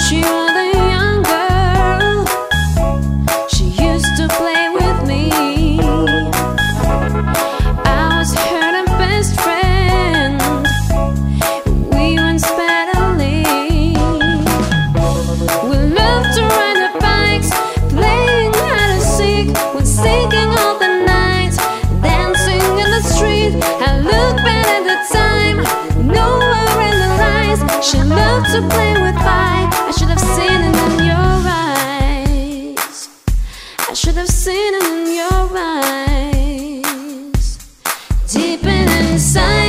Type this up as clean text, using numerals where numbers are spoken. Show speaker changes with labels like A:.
A: She was a young girl. She used to play with me. I was her best friend. We went pedaling. We loved to ride our bikes, playing hide and seek. We're singing all the night, dancing in the street. I look back at the time, nowhere in the lies. She loved to play with fire. I should have seen it in your eyes. I should have seen it in your eyes. Deep inside.